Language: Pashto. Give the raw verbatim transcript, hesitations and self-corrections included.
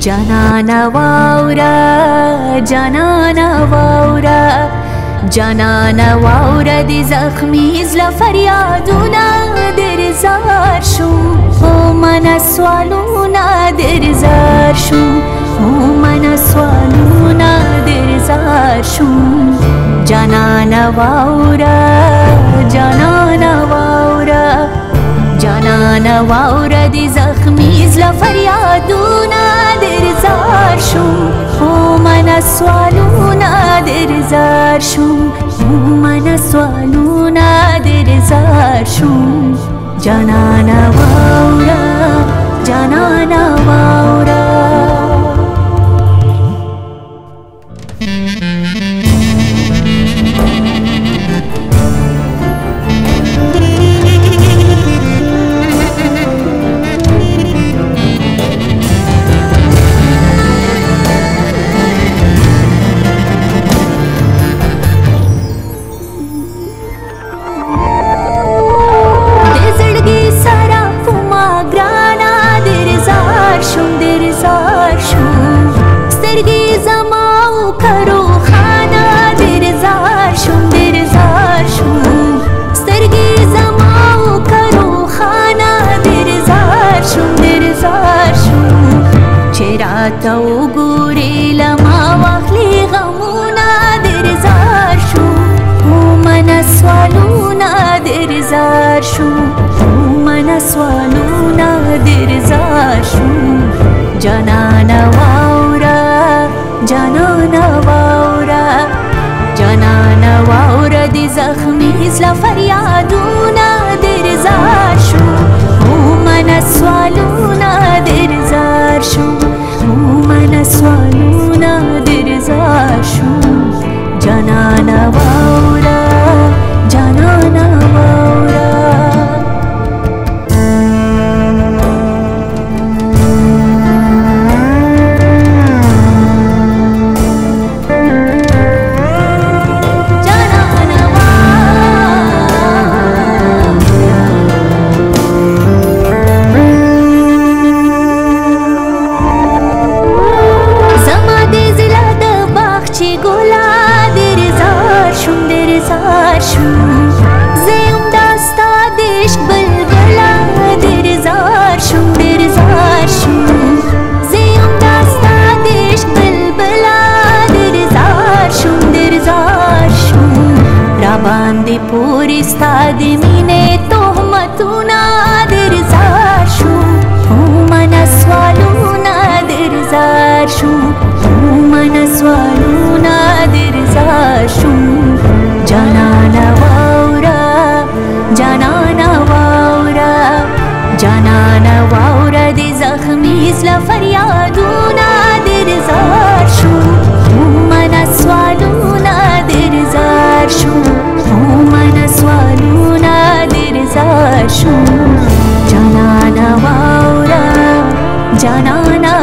جانانا واورا جانانا واورا جانانا واورا دی زخمی زلا فریادونا در زار شو او من سوالونا در زار شو او من سوالونا در زار شو جانانا واورا جانانا واورا جانانا واورا دی زخمی زلا فریادونا در زار شو او من سوالونا در زار شو او من سوالونا در زار شو جانانا واورا جانانا واورا تو ګورې لما واخلي غمونه در زار شو او من سوالونه در زار شو او من سوالونه در زار شو جانانا واورا جانانا واورا جانانا واورا دی زخمی زلا فریادونه در زار شو او من سوالونه در زار شو من سوالونا در زار شو جانانا واورا جانانا واورا باندې پوری ستا د مینې تهمتونه در زار شو او من سوالونه در زار شو او من سوالونه در زار شو جانانا واورا جانانا واورا جانانا واورا دی زخمی زلا فریادونه در زار شو او من سوالونه در زار شو او من سوالونا در زار شو جانانا واورا جانانا